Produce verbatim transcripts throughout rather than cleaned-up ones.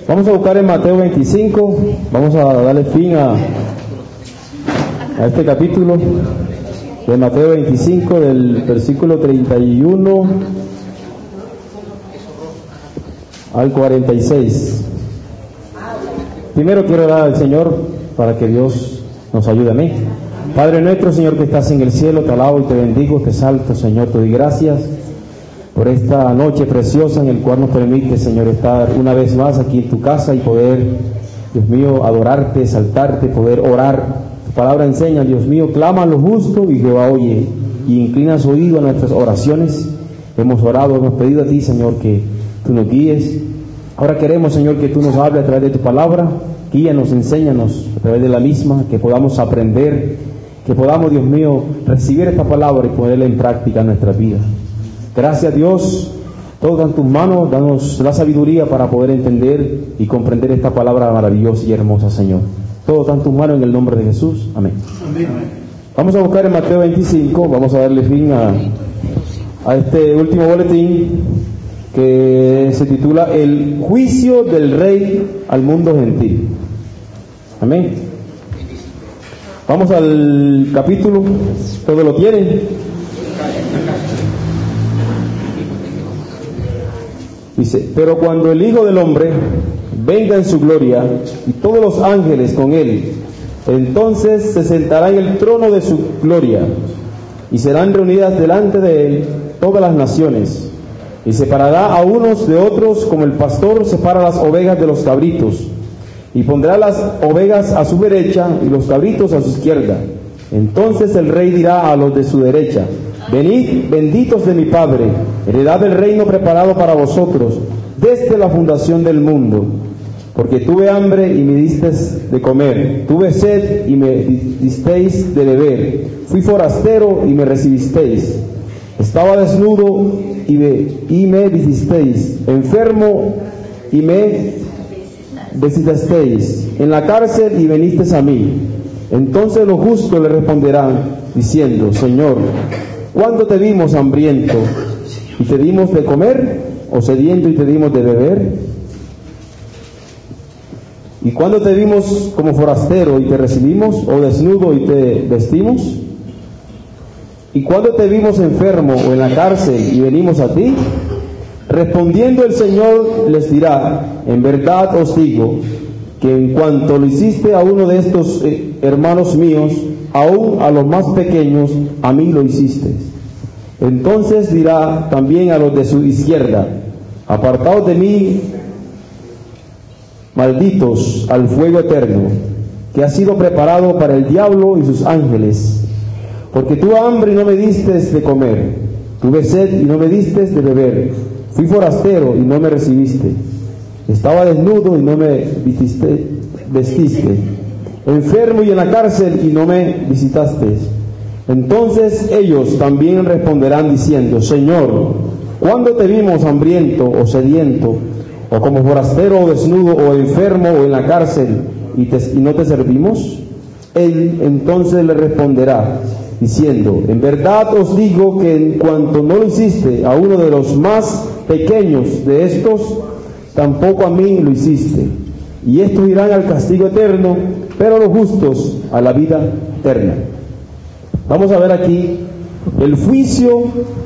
Vamos a buscar en Mateo veinticinco, vamos a darle fin a, a este capítulo de Mateo veinticinco, del versículo treinta y uno al cuarenta y seis. Primero quiero orar al Señor para que Dios nos ayude. Amén. Padre nuestro, Señor, que estás en el cielo, te alabo y te bendigo, te exalto, Señor, te doy gracias por esta noche preciosa en el cual nos permite, Señor, estar una vez más aquí en tu casa y poder, Dios mío, adorarte, exaltarte, poder orar. Tu palabra enseña, Dios mío, clama a lo justo y Jehová oye, y inclina su oído a nuestras oraciones. Hemos orado, hemos pedido a ti, Señor, que tú nos guíes. Ahora queremos, Señor, que tú nos hables a través de tu palabra, guíanos, enséñanos a través de la misma, que podamos aprender, que podamos, Dios mío, recibir esta palabra y ponerla en práctica en nuestra vida. Gracias, Dios, todo en tus manos, danos la sabiduría para poder entender y comprender esta palabra maravillosa y hermosa, Señor. Todo está en tus manos, en el nombre de Jesús. Amén. Amén. Vamos a buscar en Mateo veinticinco, vamos a darle fin a, a este último boletín que se titula El juicio del rey al mundo gentil. Amén. Vamos al capítulo, ¿todos lo tienen? Dice, pero cuando el Hijo del Hombre venga en su gloria y todos los ángeles con él, entonces se sentará en el trono de su gloria y serán reunidas delante de él todas las naciones, y separará a unos de otros como el pastor separa las ovejas de los cabritos, y pondrá las ovejas a su derecha y los cabritos a su izquierda. Entonces el rey dirá a los de su derecha: venid, benditos de mi Padre, heredad del reino preparado para vosotros desde la fundación del mundo. Porque tuve hambre y me disteis de comer, tuve sed y me disteis de beber, fui forastero y me recibisteis, estaba desnudo y me, y me visisteis, enfermo y me visitasteis, en la cárcel y venisteis a mí. Entonces los justos le responderán diciendo: Señor, ¿cuándo te vimos hambriento y te dimos de comer, o sediento y te dimos de beber? ¿Y cuándo te vimos como forastero y te recibimos, o desnudo y te vestimos? ¿Y cuándo te vimos enfermo o en la cárcel y venimos a ti? Respondiendo el Señor les dirá: en verdad os digo que en cuanto lo hiciste a uno de estos eh, hermanos míos, aún a los más pequeños, a mí lo hiciste. Entonces dirá también a los de su izquierda: apartaos de mí, malditos, al fuego eterno, que ha sido preparado para el diablo y sus ángeles. Porque tuve hambre y no me distes de comer, tuve sed y no me distes de beber, fui forastero y no me recibiste, estaba desnudo y no me vististe, vestiste, enfermo y en la cárcel y no me visitaste. Entonces ellos también responderán diciendo: Señor, ¿cuándo te vimos hambriento o sediento, o como forastero o desnudo o enfermo o en la cárcel y, te, y no te servimos? Él entonces le responderá diciendo: en verdad os digo que en cuanto no lo hiciste a uno de los más pequeños de estos, tampoco a mí lo hiciste. Y estos irán al castigo eterno, pero los justos a la vida eterna. Vamos a ver aquí el juicio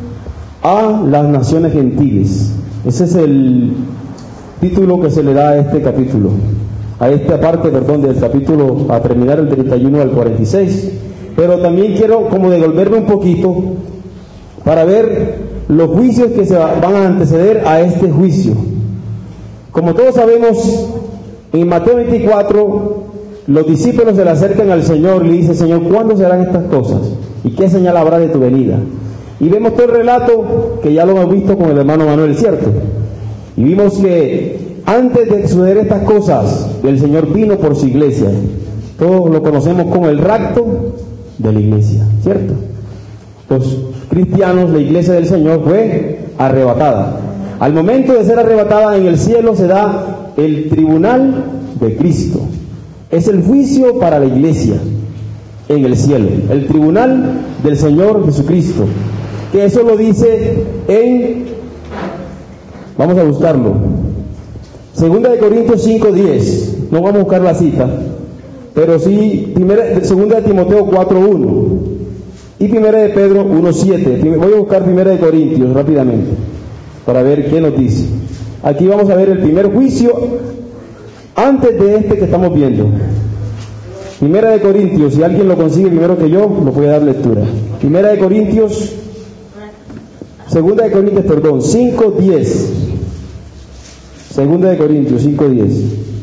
a las naciones gentiles. Ese es el título que se le da a este capítulo, a esta parte, perdón, del capítulo, a terminar el treinta y uno al cuarenta y seis. Pero también quiero como devolverme un poquito para ver los juicios que se van a anteceder a este juicio. Como todos sabemos, en Mateo veinticuatro, los discípulos se le acercan al Señor y le dicen: Señor, ¿cuándo serán estas cosas? ¿Y qué señal habrá de tu venida? Y vemos todo el relato que ya lo hemos visto con el hermano Manuel, ¿cierto? Y vimos que antes de suceder estas cosas, el Señor vino por su iglesia. Todos lo conocemos como el rapto de la iglesia, ¿cierto? Los cristianos, la iglesia del Señor fue arrebatada. Al momento de ser arrebatada, en el cielo se da el tribunal de Cristo. Es el juicio para la iglesia en el cielo, el tribunal del Señor Jesucristo, que eso lo dice en, vamos a buscarlo, Segunda de Corintios cinco diez, no vamos a buscar la cita, pero sí, primera, segunda de Timoteo cuatro uno y primera de Pedro uno siete. Voy a buscar primera de Corintios rápidamente para ver qué nos dice. Aquí vamos a ver el primer juicio antes de este que estamos viendo. Primera de Corintios, si alguien lo consigue primero que yo, lo voy a dar lectura. Primera de Corintios, segunda de Corintios, perdón, cinco diez. Segunda de Corintios cinco diez.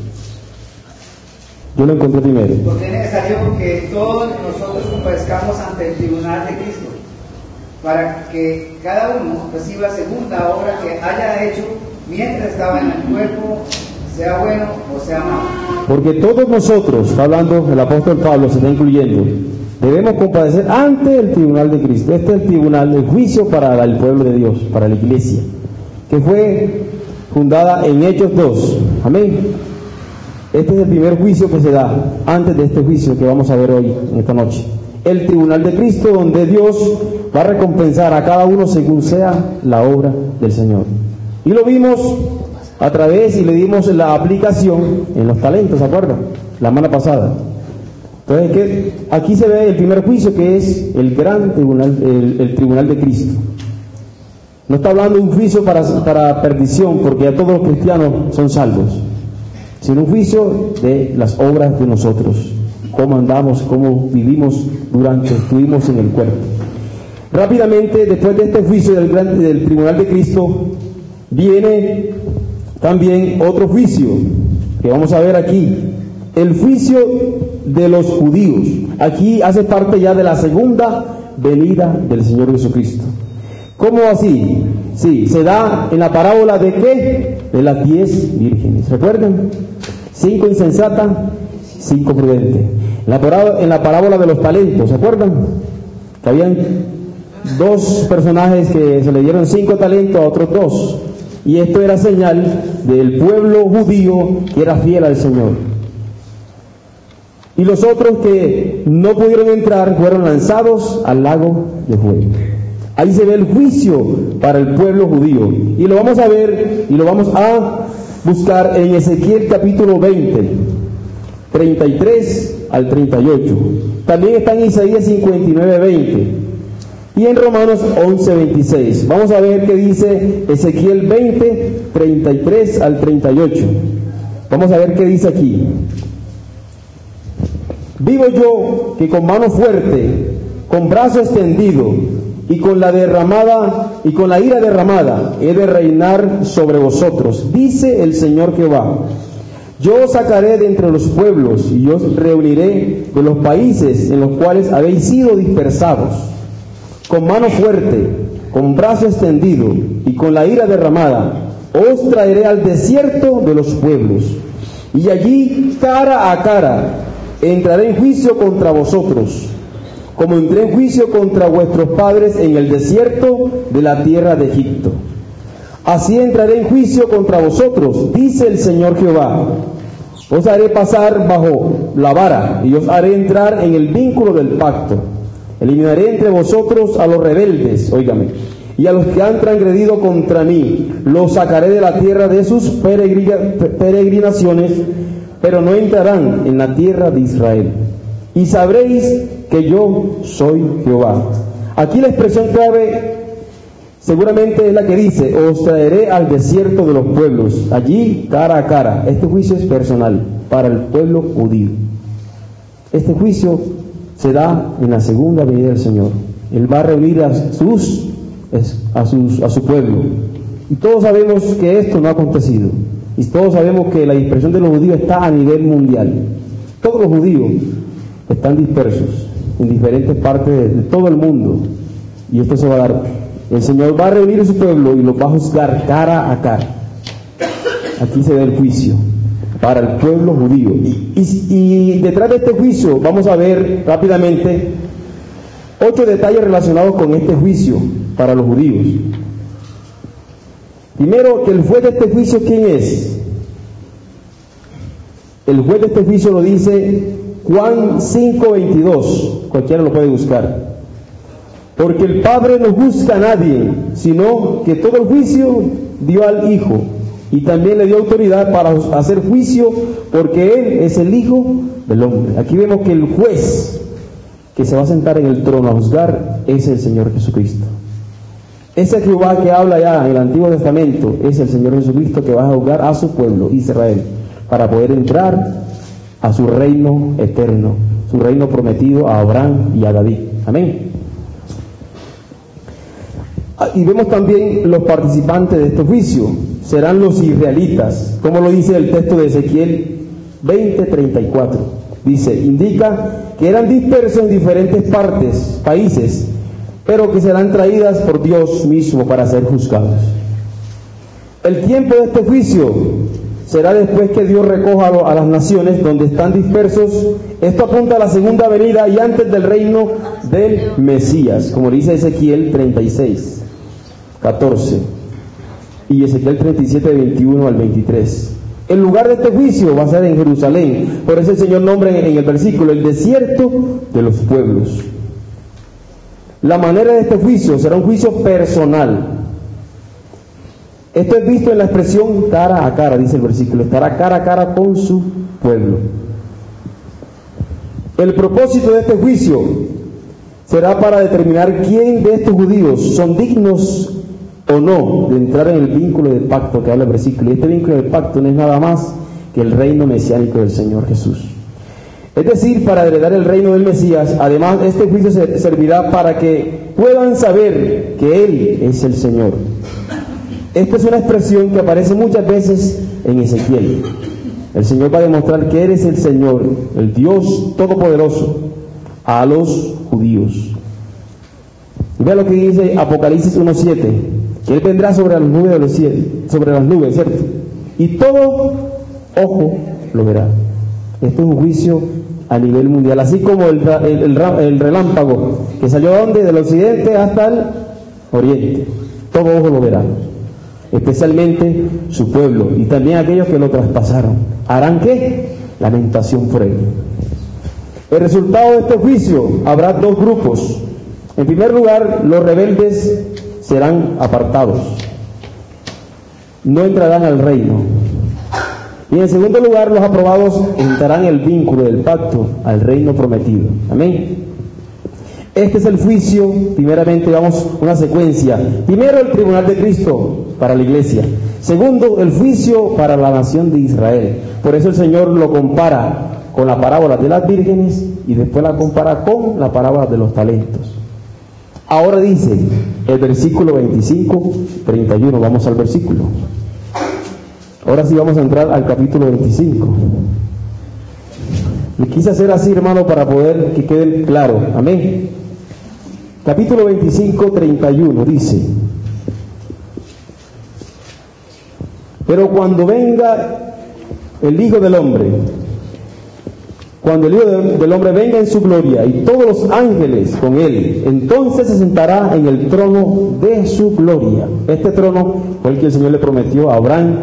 Yo lo encontré primero. Porque es necesario que todos nosotros comparezcamos ante el tribunal de Cristo, para que cada uno reciba según la obra que haya hecho mientras estaba en el cuerpo, sea bueno o sea malo. Porque todos nosotros, está hablando el apóstol Pablo, se está incluyendo, debemos comparecer ante el tribunal de Cristo. Este es el tribunal del juicio para el pueblo de Dios, para la iglesia, que fue fundada en Hechos dos. Amén. Este es el primer juicio que se da antes de este juicio que vamos a ver hoy, en esta noche. El tribunal de Cristo, donde Dios va a recompensar a cada uno según sea la obra del Señor. Y lo vimos a través y le dimos la aplicación en los talentos, ¿se acuerdan? La semana pasada. Entonces, ¿qué? Aquí se ve el primer juicio, que es el gran tribunal, el, el tribunal de Cristo. No está hablando de un juicio para, para perdición, porque ya todos los cristianos son salvos, sino un juicio de las obras de nosotros, cómo andamos, cómo vivimos durante, estuvimos en el cuerpo. Rápidamente, después de este juicio del, gran, del tribunal de Cristo, viene también otro juicio, que vamos a ver aquí, el juicio de los judíos. Aquí hace parte ya de la segunda venida del Señor Jesucristo. ¿Cómo así? Sí, se da en la parábola de ¿qué? De las diez vírgenes. ¿Recuerdan? Cinco insensatas, cinco prudentes. En la parábola, en la parábola de los talentos, ¿se acuerdan? Que habían dos personajes que se le dieron cinco talentos a otros dos. Y esto era señal del pueblo judío que era fiel al Señor. Y los otros que no pudieron entrar fueron lanzados al lago de fuego. Ahí se ve el juicio para el pueblo judío. Y lo vamos a ver y lo vamos a buscar en Ezequiel capítulo veinte, treinta y tres al treinta y ocho. También está en Isaías cincuenta y nueve, veinte. Y en Romanos once, veintiséis. Vamos a ver qué dice Ezequiel veinte, treinta y tres al treinta y ocho. Vamos a ver qué dice aquí. Vivo yo que con mano fuerte, con brazo extendido, y con la derramada y con la ira derramada he de reinar sobre vosotros, dice el Señor Jehová. Yo os sacaré de entre los pueblos y os reuniré de los países en los cuales habéis sido dispersados. Con mano fuerte, con brazo extendido y con la ira derramada os traeré al desierto de los pueblos, y allí cara a cara entraré en juicio contra vosotros, como entré en juicio contra vuestros padres en el desierto de la tierra de Egipto. Así entraré en juicio contra vosotros, dice el Señor Jehová. Os haré pasar bajo la vara y os haré entrar en el vínculo del pacto. Eliminaré entre vosotros a los rebeldes, óigame, y a los que han transgredido contra mí. Los sacaré de la tierra de sus peregrinaciones, pero no entrarán en la tierra de Israel. Y sabréis que yo soy Jehová. Aquí la expresión clave seguramente es la que dice: os traeré al desierto de los pueblos, allí cara a cara. Este juicio es personal para el pueblo judío. Este juicio se da en la segunda venida del Señor. Él va a reunir a sus, a sus, a su pueblo. Y todos sabemos que esto no ha acontecido. Y todos sabemos que la dispersión de los judíos está a nivel mundial. Todos los judíos están dispersos en diferentes partes de, de todo el mundo, y esto se va a dar. El Señor va a reunir a su pueblo y los va a juzgar cara a cara. Aquí se da el juicio para el pueblo judío, y, y, y detrás de este juicio vamos a ver rápidamente ocho detalles relacionados con este juicio para los judíos. Primero, que el juez de este juicio, ¿quién es? El juez de este juicio lo dice Juan cinco, veintidós, cualquiera lo puede buscar. Porque el Padre no juzga a nadie, sino que todo el juicio dio al Hijo, y también le dio autoridad para hacer juicio, porque Él es el Hijo del Hombre. Aquí vemos que el juez que se va a sentar en el trono a juzgar es el Señor Jesucristo. Ese Jehová que habla ya en el Antiguo Testamento es el Señor Jesucristo, que va a juzgar a su pueblo, Israel, para poder entrar a su reino eterno, su reino prometido a Abraham y a David. Amén. Y vemos también los participantes de este juicio, serán los israelitas, como lo dice el texto de Ezequiel veinte treinta y cuatro. Dice, indica que eran dispersos en diferentes partes, países, pero que serán traídas por Dios mismo para ser juzgados. El tiempo de este juicio será después que Dios recoja a las naciones donde están dispersos. Esto apunta a la segunda venida y antes del reino del Mesías, como dice Ezequiel treinta y seis, catorce y Ezequiel treinta y siete, veintiuno al veintitrés. El lugar de este juicio va a ser en Jerusalén, por eso el Señor nombra en el versículo el desierto de los pueblos. La manera de este juicio será un juicio personal. Esto es visto en la expresión cara a cara, dice el versículo, estará cara a cara con su pueblo. El propósito de este juicio será para determinar quién de estos judíos son dignos o no de entrar en el vínculo del pacto que habla el versículo. Y este vínculo del pacto no es nada más que el reino mesiánico del Señor Jesús. Es decir, para heredar el reino del Mesías. Además, este juicio servirá para que puedan saber que Él es el Señor. Esta es una expresión que aparece muchas veces en Ezequiel. El Señor va a demostrar que Él es el Señor, el Dios Todopoderoso, a los judíos. Y vea lo que dice Apocalipsis uno siete, que Él vendrá sobre las nubes de los cielos, sobre las nubes, ¿cierto? Y todo ojo lo verá. Esto es un juicio a nivel mundial, así como el, el, el, el relámpago que salió de donde, del occidente hasta el oriente. Todo ojo lo verá, especialmente su pueblo y también aquellos que lo traspasaron. ¿Harán qué? Lamentación por él. El resultado de este juicio, habrá dos grupos. En primer lugar, los rebeldes serán apartados, no entrarán al reino. Y en segundo lugar, los aprobados entrarán en el vínculo del pacto al reino prometido. Amén. Este es el juicio. Primeramente, vamos una secuencia. Primero, el tribunal de Cristo para la iglesia. Segundo, el juicio para la nación de Israel. Por eso el Señor lo compara con la parábola de las vírgenes y después la compara con la parábola de los talentos. Ahora dice el versículo veinticinco, treinta y uno, vamos al versículo. Ahora sí vamos a entrar al capítulo veinticinco. Le quise hacer así, hermano, para poder que quede claro. Amén. Capítulo veinticinco, treinta y uno dice: pero cuando venga el Hijo del Hombre, cuando el Hijo del Hombre venga en su gloria y todos los ángeles con él, entonces se sentará en el trono de su gloria. Este trono fue el que el Señor le prometió a Abraham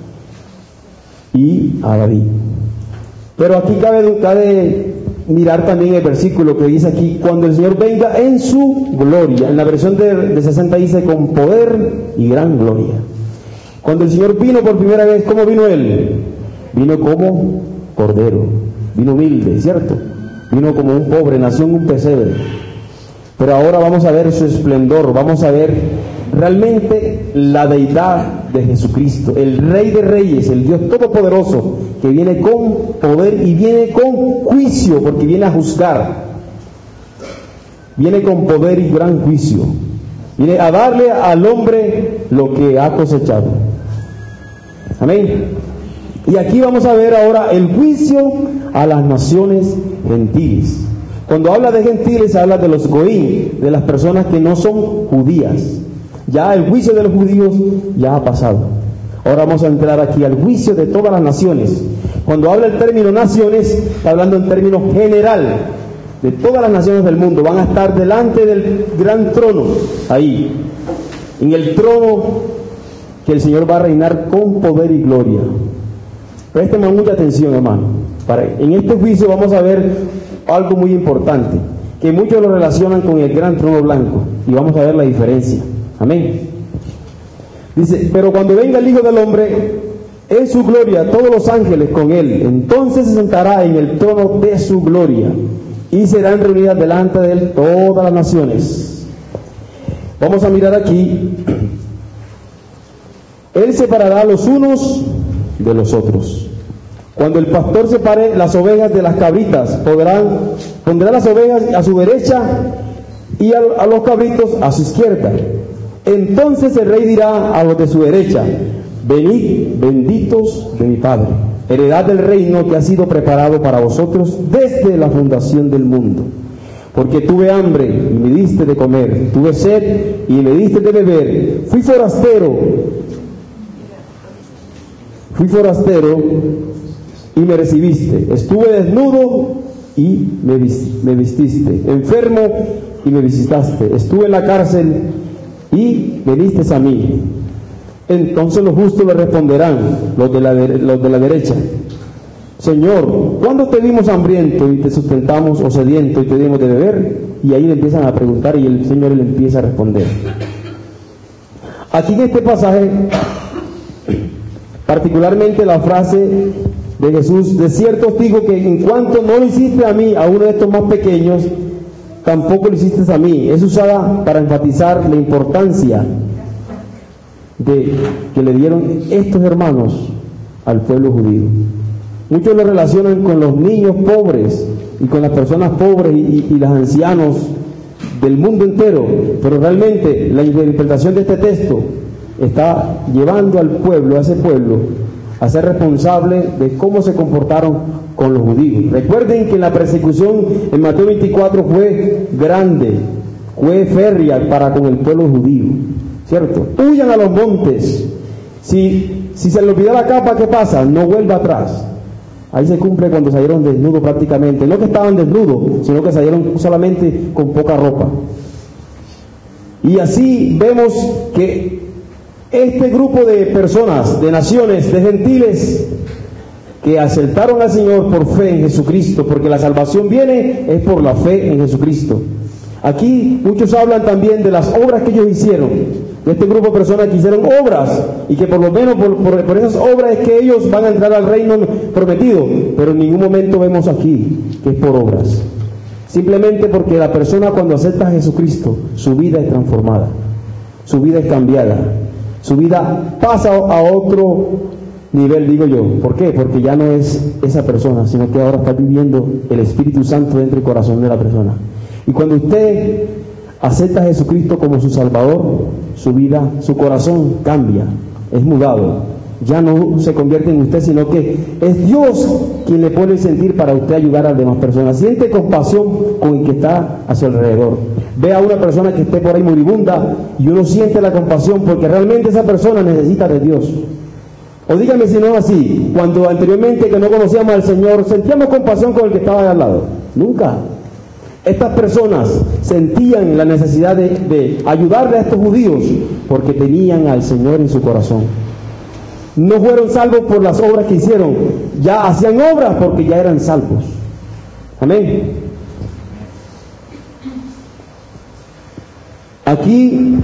y a David. Pero aquí cabe, cabe mirar también el versículo que dice aquí: cuando el Señor venga en su gloria. En la versión de, de sesenta dice: con poder y gran gloria. Cuando el Señor vino por primera vez, ¿cómo vino Él? Vino como cordero, vino humilde, ¿cierto? Vino como un pobre, nació en un pesebre. Pero ahora vamos a ver su esplendor, vamos a ver realmente la deidad de Jesucristo, el Rey de Reyes, el Dios Todopoderoso, que viene con poder y viene con juicio, porque viene a juzgar. Viene con poder y gran juicio. Viene a darle al hombre lo que ha cosechado. Amén. Y aquí vamos a ver ahora el juicio a las naciones gentiles. Cuando habla de gentiles, habla de los goín, de las personas que no son judías. Ya el juicio de los judíos ya ha pasado. Ahora vamos a entrar aquí al juicio de todas las naciones. Cuando habla el término naciones, está hablando en términos general de todas las naciones del mundo. Van a estar delante del gran trono, ahí, en el trono que el Señor va a reinar con poder y gloria. Presten mucha atención, hermano. Para, en este juicio vamos a ver algo muy importante, que muchos lo relacionan con el gran trono blanco, y vamos a ver la diferencia. Amén. Dice, pero cuando venga el Hijo del Hombre, en su gloria, todos los ángeles con él, entonces se sentará en el trono de su gloria, y serán reunidas delante de él todas las naciones. Vamos a mirar aquí. Él separará a los unos de los otros. Cuando el pastor separe las ovejas de las cabritas, podrán, pondrá las ovejas a su derecha y a, a los cabritos a su izquierda. Entonces el rey dirá a los de su derecha: venid, benditos de mi Padre, heredad del reino que ha sido preparado para vosotros desde la fundación del mundo. Porque tuve hambre y me diste de comer, tuve sed y me diste de beber, fui forastero, fui forastero y me recibiste, estuve desnudo y me, me vististe, enfermo y me visitaste, estuve en la cárcel y veniste a mí. Entonces los justos le responderán, los de la, los de la derecha: Señor, ¿cuándo te vimos hambriento y te sustentamos, o sediento y te dimos de beber? Y ahí le empiezan a preguntar y el Señor le empieza a responder. Aquí en este pasaje, particularmente la frase de Jesús: de cierto os digo que en cuanto no lo hiciste a mí, a uno de estos más pequeños, tampoco lo hiciste a mí, es usada para enfatizar la importancia de que le dieron estos hermanos al pueblo judío. Muchos lo relacionan con los niños pobres y con las personas pobres y, y, y los ancianos del mundo entero, pero realmente la interpretación de este texto está llevando al pueblo, a ese pueblo, a ser responsable de cómo se comportaron con los judíos. Recuerden que la persecución en Mateo veinticuatro fue grande, fue férrea para con el pueblo judío, ¿cierto? Huyan a los montes. Si, si se le olvidó la capa, ¿qué pasa? No vuelva atrás. Ahí se cumple cuando salieron desnudos prácticamente. No que estaban desnudos, sino que salieron solamente con poca ropa. Y así vemos que este grupo de personas, de naciones, de gentiles, que aceptaron al Señor por fe en Jesucristo, porque la salvación viene es por la fe en Jesucristo. Aquí muchos hablan también de las obras que ellos hicieron, de este grupo de personas que hicieron obras, y que por lo menos por, por, por esas obras es que ellos van a entrar al reino prometido, pero en ningún momento vemos aquí que es por obras. Simplemente porque la persona, cuando acepta a Jesucristo, su vida es transformada, su vida es cambiada, su vida pasa a otro nivel, digo yo. ¿Por qué? Porque ya no es esa persona, sino que ahora está viviendo el Espíritu Santo dentro del corazón de la persona. Y cuando usted acepta a Jesucristo como su Salvador, su vida, su corazón cambia, es mudado. Ya no se convierte en usted, sino que es Dios quien le pone el sentir para usted ayudar a las demás personas. Siente compasión con el que está a su alrededor. Ve a una persona que esté por ahí moribunda y uno siente la compasión porque realmente esa persona necesita de Dios. O dígame si no es así, cuando anteriormente que no conocíamos al Señor, sentíamos compasión con el que estaba al lado. Nunca. Estas personas sentían la necesidad de, de ayudarle a estos judíos porque tenían al Señor en su corazón. No fueron salvos por las obras que hicieron, ya hacían obras porque ya eran salvos. Amén. Aquí,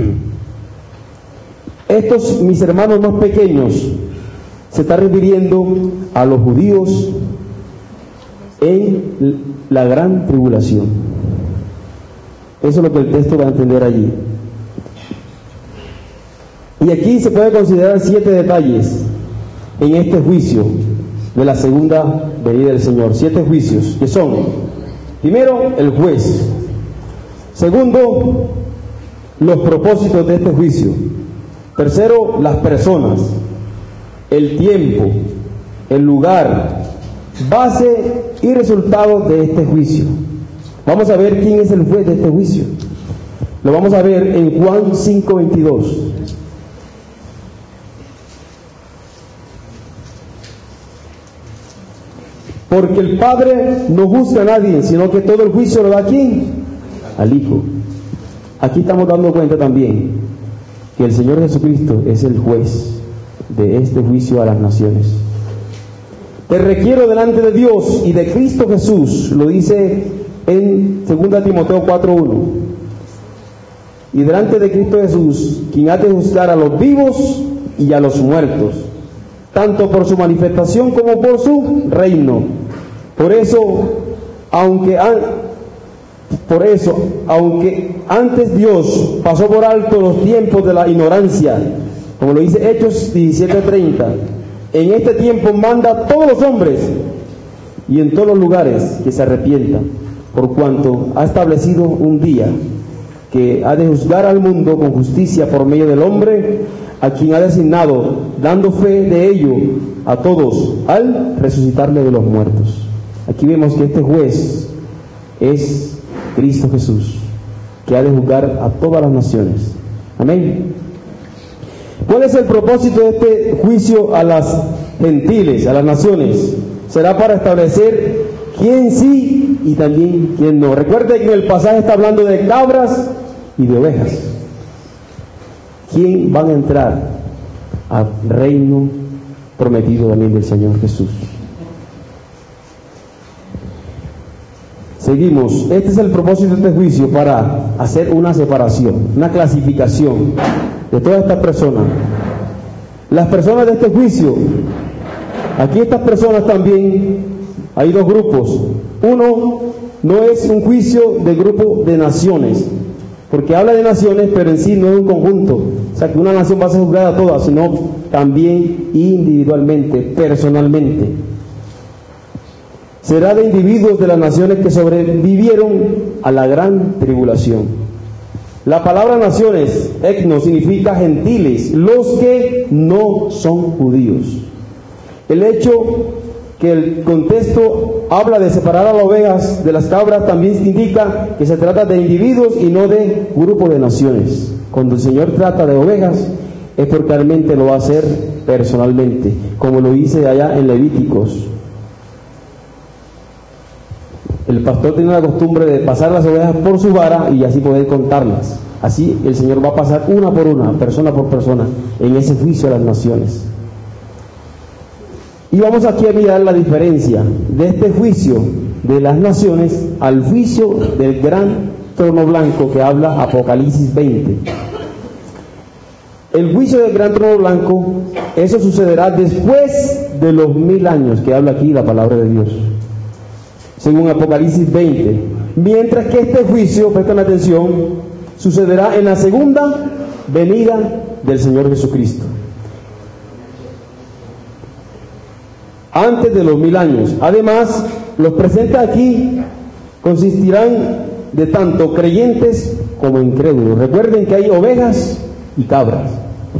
estos mis hermanos más pequeños se está refiriendo a los judíos en la gran tribulación. Eso es lo que el texto va a entender allí. Y aquí se puede considerar siete detalles en este juicio de la segunda venida del Señor. Siete juicios que son: primero, el juez; segundo, los propósitos de este juicio; tercero, las personas; el tiempo, el lugar, base y resultado de este juicio. Vamos a ver quién es el juez de este juicio. Lo vamos a ver en Juan cinco veintidós. Porque el Padre no juzga a nadie, sino que todo el juicio lo da ¿a quién? Al Hijo. Aquí estamos dando cuenta también que el Señor Jesucristo es el juez de este juicio a las naciones. Te requiero delante de Dios y de Cristo Jesús, lo dice en segunda Timoteo cuatro uno. y delante de Cristo Jesús, quien ha de juzgar a los vivos y a los muertos, tanto por su manifestación como por su reino. Por eso, aunque an, por eso, aunque antes Dios pasó por alto los tiempos de la ignorancia, como lo dice Hechos diecisiete treinta, en este tiempo manda a todos los hombres y en todos los lugares que se arrepientan, por cuanto ha establecido un día que ha de juzgar al mundo con justicia por medio del hombre, a quien ha designado, dando fe de ello a todos, al resucitarle de los muertos. Aquí vemos que este juez es Cristo Jesús, que ha de juzgar a todas las naciones. Amén. ¿Cuál es el propósito de este juicio a las gentiles, a las naciones? Será para establecer quién sí y también quién no. Recuerde que en el pasaje está hablando de cabras y de ovejas. ¿Quién van a entrar al reino prometido también del Señor Jesús? Seguimos. Este es el propósito de este juicio, para hacer una separación, una clasificación de todas estas personas. Las personas de este juicio, aquí estas personas también, hay dos grupos. Uno no es un juicio de grupo de naciones, porque habla de naciones, pero en sí no es un conjunto. O sea, que una nación va a ser juzgada a todas, sino también individualmente, personalmente. Será de individuos de las naciones que sobrevivieron a la gran tribulación. La palabra naciones, etnos, significa gentiles, los que no son judíos. El hecho que el contexto habla de separar a las ovejas de las cabras también indica que se trata de individuos y no de grupos de naciones. Cuando el Señor trata de ovejas es porque realmente lo va a hacer personalmente, como lo dice allá en Levíticos. El pastor tiene la costumbre de pasar las ovejas por su vara y así poder contarlas. Así el Señor va a pasar una por una, persona por persona, en ese juicio a las naciones. Y vamos aquí a mirar la diferencia de este juicio de las naciones al juicio del gran trono blanco que habla Apocalipsis veinte. El juicio del gran trono blanco, eso sucederá después de los mil años que habla aquí la palabra de Dios, según Apocalipsis veinte. Mientras que este juicio, presten atención, sucederá en la segunda venida del Señor Jesucristo, antes de los mil años. Además, los presentes aquí consistirán de tanto creyentes como incrédulos. Recuerden que hay ovejas y cabras.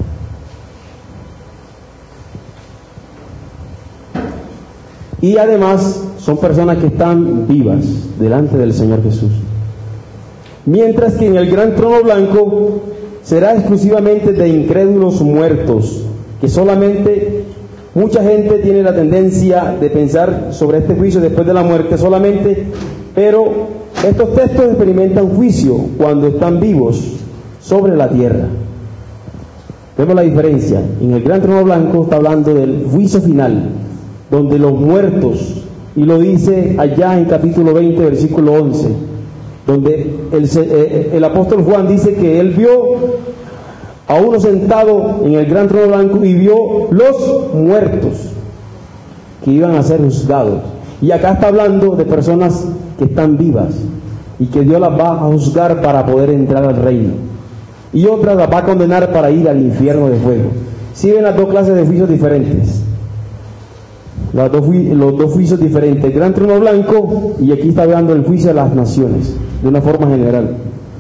Y además son personas que están vivas delante del Señor Jesús. Mientras que en el gran trono blanco será exclusivamente de incrédulos muertos, que solamente mucha gente tiene la tendencia de pensar sobre este juicio después de la muerte solamente, pero estos textos experimentan juicio cuando están vivos sobre la tierra. Vemos la diferencia. En el gran trono blanco está hablando del juicio final, donde los muertos, y lo dice allá en capítulo veinte, versículo once, donde el, el apóstol Juan dice que él vio a uno sentado en el gran trono blanco y vio los muertos que iban a ser juzgados. Y acá está hablando de personas que están vivas y que Dios las va a juzgar para poder entrar al reino, y otras las va a condenar para ir al infierno de fuego. Si ven las dos clases de juicios diferentes, las dos, los dos juicios diferentes, el gran trono blanco, y aquí está hablando del juicio de las naciones de una forma general.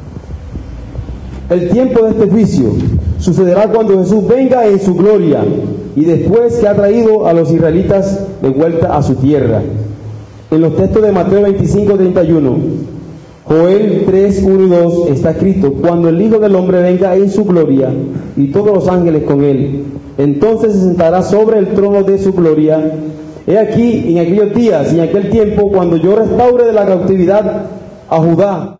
El tiempo de este juicio sucederá cuando Jesús venga en su gloria y después que ha traído a los israelitas de vuelta a su tierra. En los textos de Mateo veinticinco, treinta y uno, Joel tres, uno y dos está escrito: cuando el Hijo del Hombre venga en su gloria y todos los ángeles con él, entonces se sentará sobre el trono de su gloria. He aquí, en aquellos días y en aquel tiempo, cuando yo restaure de la cautividad a Judá